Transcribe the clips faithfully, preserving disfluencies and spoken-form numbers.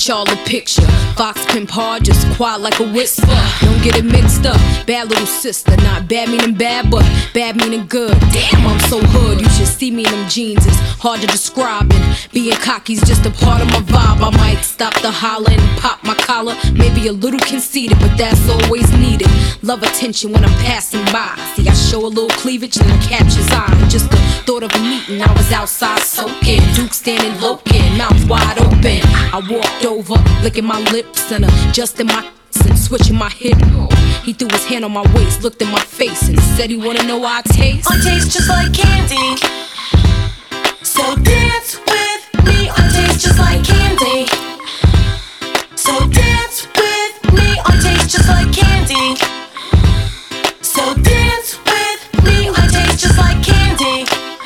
y'all a picture. Fox pimp hard, just quiet like a whisper. Don't get it mixed up. Bad little sister, not bad meaning bad, but bad meaning good. Damn, I'm so hood. You should see me in them jeans. It's hard to describe, and being cocky's just a part of my vibe. I might stop the holler and pop my collar. Maybe a little conceited, but that's always needed. Love attention when I'm passing by. See, I show a little cleavage and I catch his eye. Just the thought of a meeting, I was outside soaking. Duke standing loking, mouth wide open. I walked over, licking my lips and adjusting my and switching my hip. He threw his hand on my waist, looked in my face, and said he wanna know how I taste. I taste just like candy, so dance with me. I taste just like candy, so dance with me. I taste just like candy, so dance with me. I taste just like candy,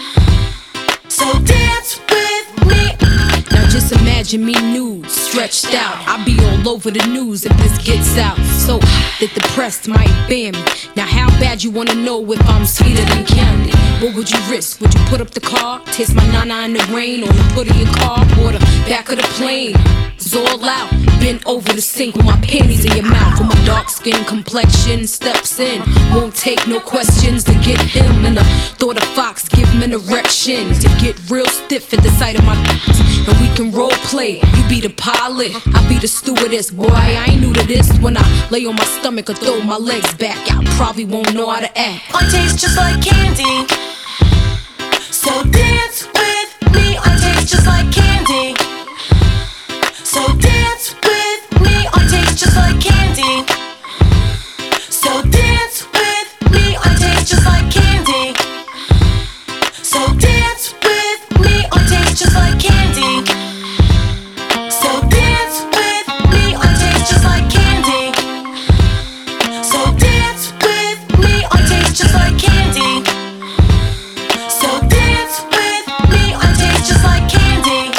so dance with me. Now just imagine me nude, stretched out. I'll be all over the news if this gets out. So that the press might ban me. Now how bad you wanna know if I'm sweeter than candy? What would you risk? Would you put up the car? Taste my nana in the rain, on the hood of your car, or the back of the plane? It's all out, bent over the sink with my panties in your mouth. With my dark skin complexion steps in, won't take no questions to get him. And the thought of Fox give him an erection to get real stiff at the sight of my and we can role play. You be the pilot, I be the stewardess. Boy, I ain't new to this. When I lay on my stomach or throw my legs back, I probably won't know how to act. I taste just like candy, so dance with me. I taste just like candy, so dance with me. I taste just like candy, so dance with me. I taste just like candy, so dance with me. I taste just like candy, so dance with me. I taste just like candy, so dance with me. I taste just like candy, so dance with me. I taste just like candy,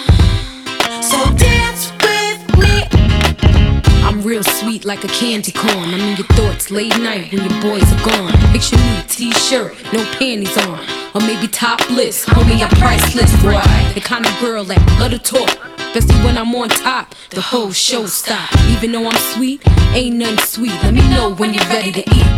so dance with me. I'm real sweet like a candy corn. I'm in your thoughts late night when your boys are gone. Picture me, t-shirt, no panties on, or maybe topless. Homie, I'm priceless, boy. The kind of girl that love to talk, especially when I'm on top. The whole show stop. Even though I'm sweet, ain't nothing sweet. Let me know when you're ready to eat.